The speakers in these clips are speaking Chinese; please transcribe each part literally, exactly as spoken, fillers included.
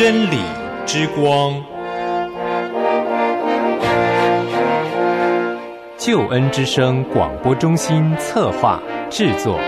真理之光，救恩之声广播中心策划制作。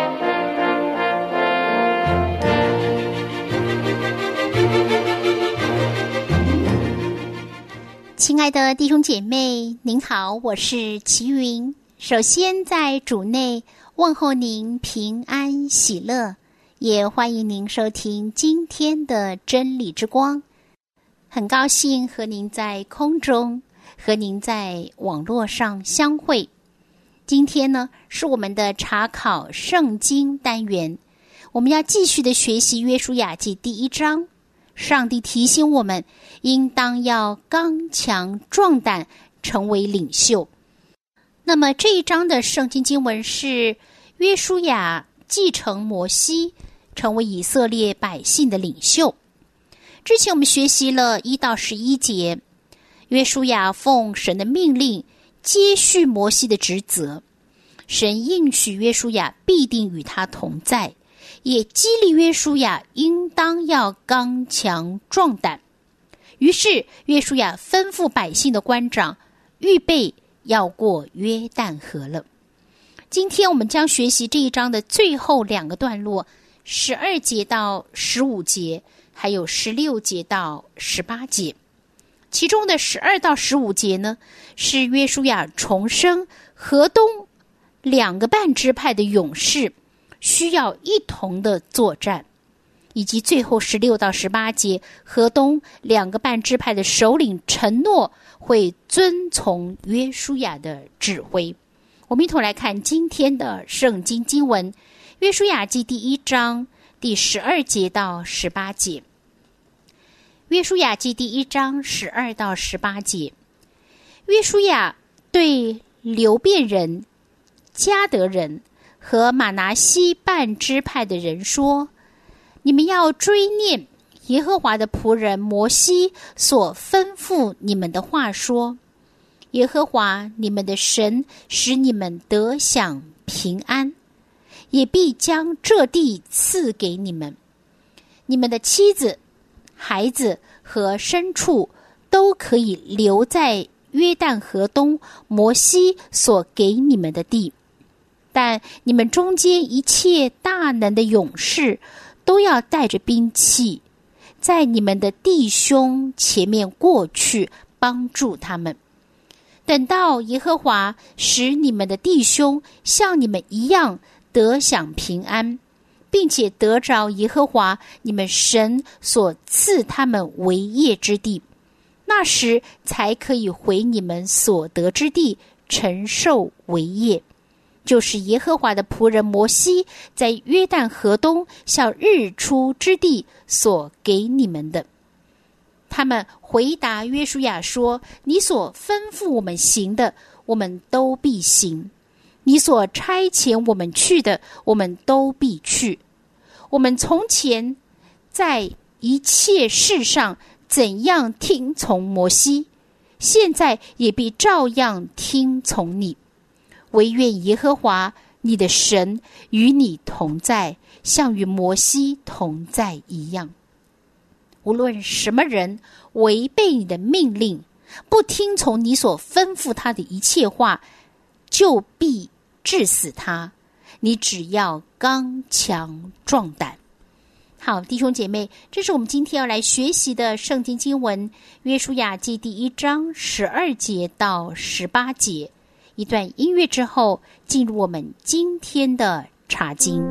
亲爱的弟兄姐妹，您好，我是齐云。首先在主内问候您平安喜乐，也欢迎您收听今天的真理之光。很高兴和您在空中，和您在网络上相会。今天呢，是我们的查考圣经单元，我们要继续的学习约书亚记第一章。上帝提醒我们，应当要刚强壮胆，成为领袖。那么这一章的圣经经文是约书亚继承摩西，成为以色列百姓的领袖。之前我们学习了一到十一节，约书亚奉神的命令接续摩西的职责，神应许约书亚必定与他同在，也激励约书亚应当要刚强壮胆。于是约书亚吩咐百姓的官长预备要过约旦河了。今天我们将学习这一章的最后两个段落，十二节到十五节，还有十六节到十八节。其中的十二到十五节呢，是约书亚重申河东两个半支派的勇士需要一同的作战，以及最后十六到十八节，河东两个半支派的首领承诺会遵从约书亚的指挥。我们一同来看今天的圣经经文，约书亚记第一章第十二节到十八节。约书亚记第一章十二到十八节，约书亚对流便人、迦得人和玛拿西半支派的人说，你们要追念耶和华的仆人摩西所吩咐你们的话说，耶和华你们的神使你们得享平安，也必将这地赐给你们，你们的妻子、孩子和牲畜都可以留在约旦河东摩西所给你们的地，但你们中间一切大能的勇士都要带着兵器，在你们的弟兄前面过去，帮助他们。等到耶和华使你们的弟兄像你们一样得享平安，并且得着耶和华你们神所赐他们为业之地，那时才可以回你们所得之地，承受为业，就是耶和华的仆人摩西在约旦河东向日出之地所给你们的。他们回答约书亚说，你所吩咐我们行的，我们都必行，你所差遣我们去的，我们都必去。我们从前在一切事上怎样听从摩西，现在也必照样听从你。惟愿耶和华你的神与你同在，像与摩西同在一样。无论什么人违背你的命令，不听从你所吩咐他的一切话，就必治死他。你只要刚强壮胆。好，弟兄姐妹，这是我们今天要来学习的圣经经文，约书亚记第一章十二节到十八节。一段音乐之后，进入我们今天的查经。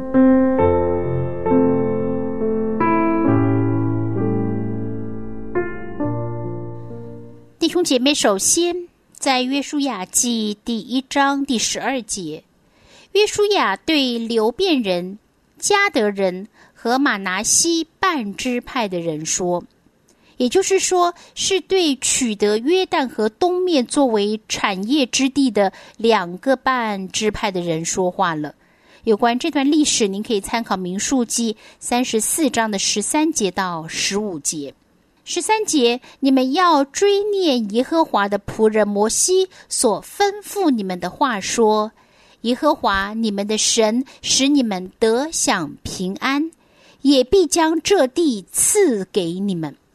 弟兄姐妹，首先在约书亚记第一章第十二节，约书亚对流便人、迦得人和玛拿西半支派的人说，也就是说是对取得约旦河东面作为产业之地的两个半支派的人说话了。有关这段历史，您可以参考民数记三十四章的十三节到十五节。十三节，你们要追念耶和华的仆人摩西所吩咐你们的话说，耶和华你们的神使你们得享平安，也必将这地赐给你们。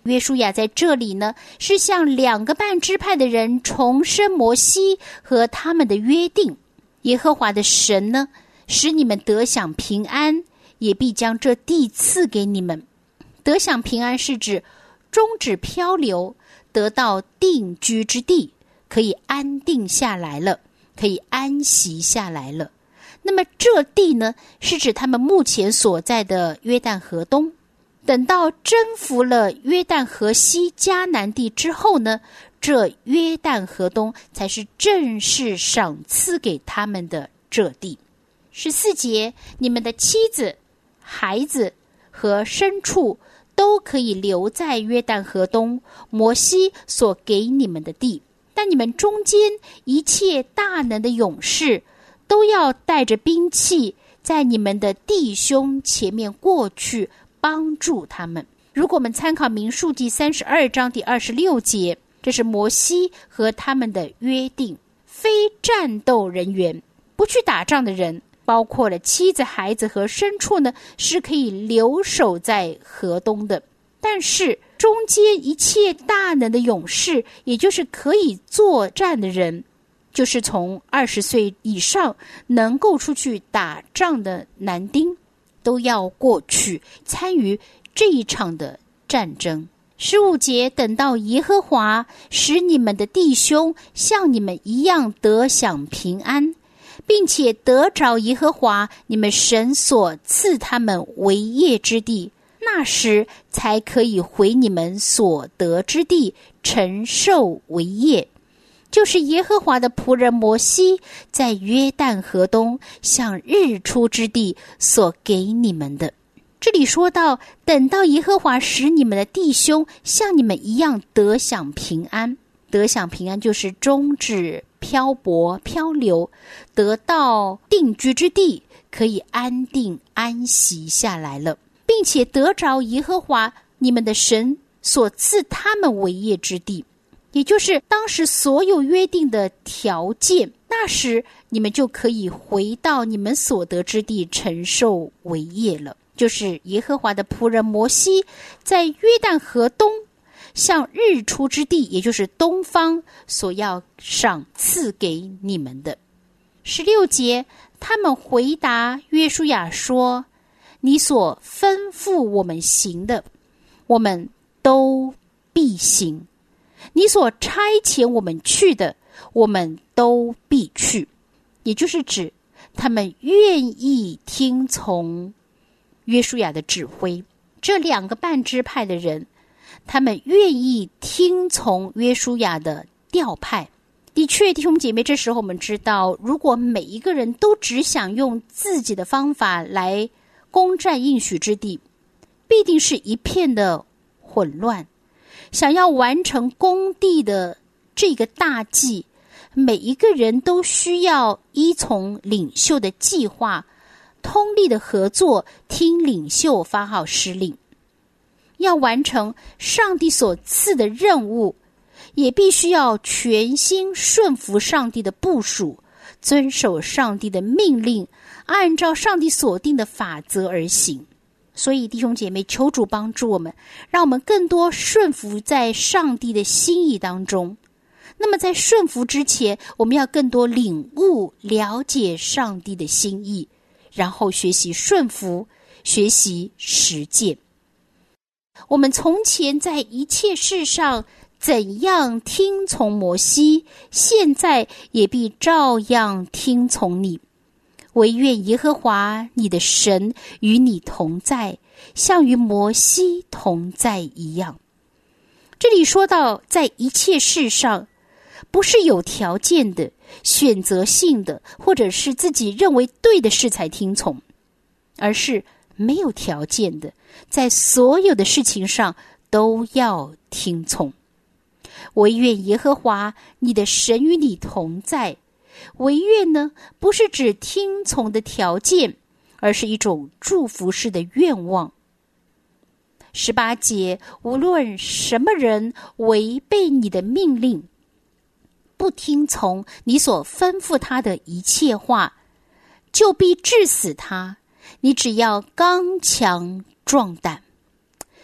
约书亚在这里呢，是向两个半支派的人重申摩西和他们的约定。耶和华的神呢，使你们得享平安，也必将这地赐给你们。得享平安是指终止漂流，得到定居之地，可以安定下来了，可以安息下来了。那么这地呢，是指他们目前所在的约旦河东。等到征服了约旦河西迦南地之后呢，这约旦河东才是正式赏赐给他们的这地。十四节，你们的妻子、孩子和牲畜都可以留在约旦河东摩西所给你们的地，但你们中间一切大能的勇士都要带着兵器，在你们的弟兄前面过去，帮助他们。如果我们参考民数记三十二章第二十六节，这是摩西和他们的约定。非战斗人员，不去打仗的人，包括了妻子、孩子和牲畜呢，是可以留守在河东的。但是中间一切大能的勇士，也就是可以作战的人，就是从二十岁以上能够出去打仗的男丁，都要过去参与这一场的战争。十五节，等到耶和华使你们的弟兄像你们一样得享平安，并且得着耶和华你们神所赐他们为业之地，那时才可以回你们所得之地承受为业。就是耶和华的仆人摩西在约旦河东向日出之地所给你们的。这里说到，等到耶和华使你们的弟兄像你们一样得享平安。得享平安就是终止漂泊漂流，得到定居之地，可以安定安息下来了，并且得着耶和华你们的神所赐他们为业之地，也就是当时所有约定的条件，那时你们就可以回到你们所得之地承受为业了。就是耶和华的仆人摩西在约旦河东向日出之地，也就是东方所要赏赐给你们的。十六节，他们回答约书亚说，你所吩咐我们行的，我们都必行；你所差遣我们去的，我们都必去。也就是指他们愿意听从约书亚的指挥。这两个半支派的人，他们愿意听从约书亚的调派。的确，弟兄姐妹，这时候我们知道，如果每一个人都只想用自己的方法来攻占应许之地，必定是一片的混乱。想要完成攻地的这个大计，每一个人都需要依从领袖的计划，通力的合作，听领袖发号施令。要完成上帝所赐的任务，也必须要全心顺服上帝的部署，遵守上帝的命令，按照上帝所定的法则而行。所以弟兄姐妹，求主帮助我们，让我们更多顺服在上帝的心意当中。那么在顺服之前，我们要更多领悟了解上帝的心意，然后学习顺服，学习实践。我们从前在一切事上怎样听从摩西，现在也必照样听从你。惟愿耶和华你的神与你同在，像与摩西同在一样。这里说到在一切事上，不是有条件的、选择性的，或者是自己认为对的事才听从，而是没有条件的，在所有的事情上都要听从。惟愿耶和华你的神与你同在。惟愿呢，不是指听从的条件，而是一种祝福式的愿望。十八节，无论什么人违背你的命令，不听从你所吩咐他的一切话，就必治死他。你只要刚强壮胆。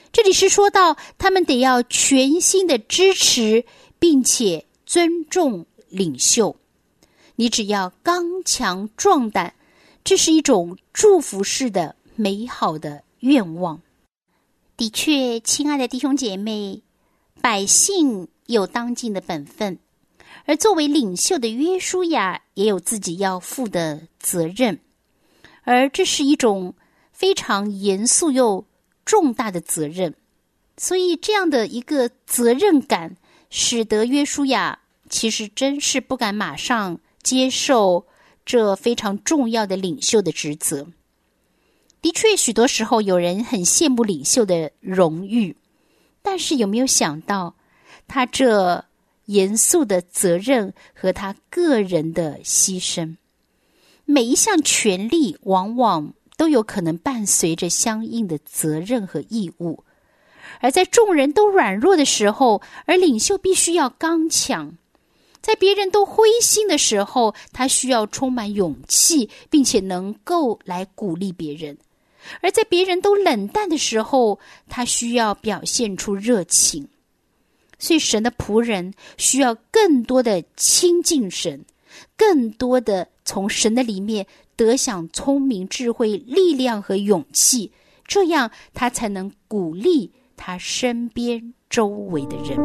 这里是说到他们得要全心的支持并且尊重领袖，你只要刚强壮胆，这是一种祝福式的美好的愿望。的确，亲爱的弟兄姐妹，百姓有当尽的本分，而作为领袖的约书亚也有自己要负的责任，而这是一种非常严肃又重大的责任。所以这样的一个责任感使得约书亚其实真是不敢马上接受这非常重要的领袖的职责。的确，许多时候有人很羡慕领袖的荣誉，但是有没有想到他这严肃的责任和他个人的牺牲？每一项权利往往都有可能伴随着相应的责任和义务，而在众人都软弱的时候，而领袖必须要刚强；在别人都灰心的时候，他需要充满勇气，并且能够来鼓励别人；而在别人都冷淡的时候，他需要表现出热情。所以神的仆人需要更多的亲近神，更多的从神的里面得享聪明、智慧、力量和勇气，这样他才能鼓励他身边周围的人。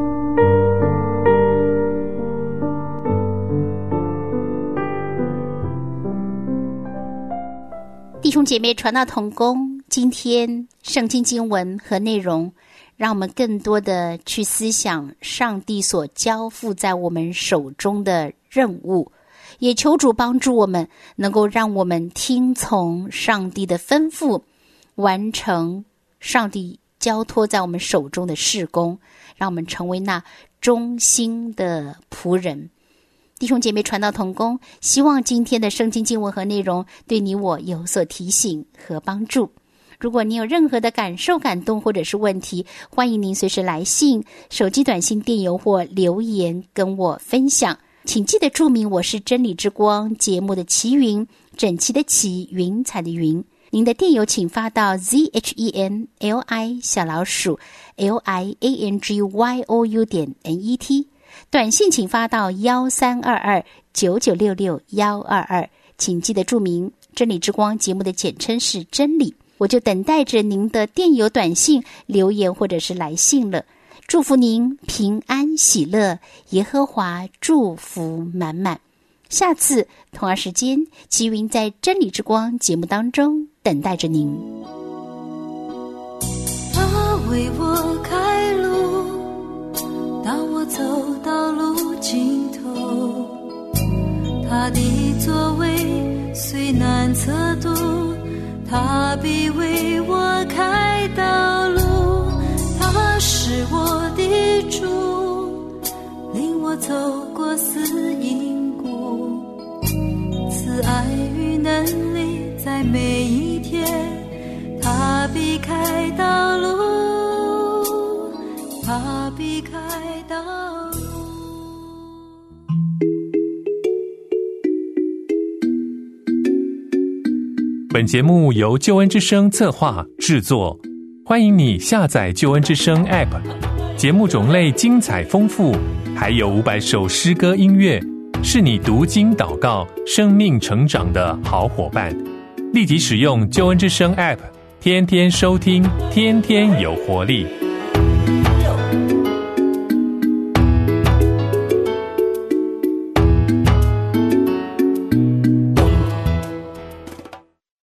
弟兄姐妹，传道同工，今天圣经经文和内容让我们更多的去思想上帝所交付在我们手中的任务，也求主帮助我们能够让我们听从上帝的吩咐，完成上帝交托在我们手中的事工，让我们成为那忠心的仆人。弟兄姐妹，传道同工，希望今天的圣经经文和内容对你我有所提醒和帮助。如果你有任何的感受、感动或者是问题，欢迎您随时来信、手机短信、电邮或留言跟我分享。请记得注明我是真理之光节目的齐云，整齐的齐，云彩的云。您的电邮请发到 z h e n l i 小老鼠 l i a n g y o u 点 n e t， 短信请发到一三二二九九六六一二二，请记得注明真理之光节目的简称是真理。我就等待着您的电邮、短信、留言或者是来信了。祝福您平安喜乐，耶和华祝福满满。下次同样时间，齐云在真理之光节目当中等待着您。 他为我开路，当我走到路尽头，他的座位虽难测度，他必为我开道路。他是我的主，领我走过死荫谷，慈爱与能力在每一天，他必开道路，他必开道路。 本节目由救恩之声策划制作，欢迎你下载救恩之声 App， 节目种类精彩丰富，还有五百首诗歌音乐，是你读经祷告生命成长的好伙伴。立即使用救恩之声 App， 天天收听，天天有活力。